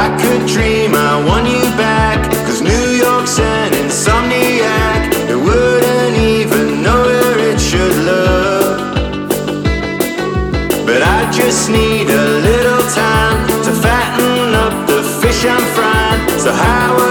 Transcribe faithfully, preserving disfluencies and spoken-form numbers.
I could dream I won you back, 'cause New York's an insomniac. It wouldn't even know where it should look. But I just need a little time to fatten up the fish I'm frying. So how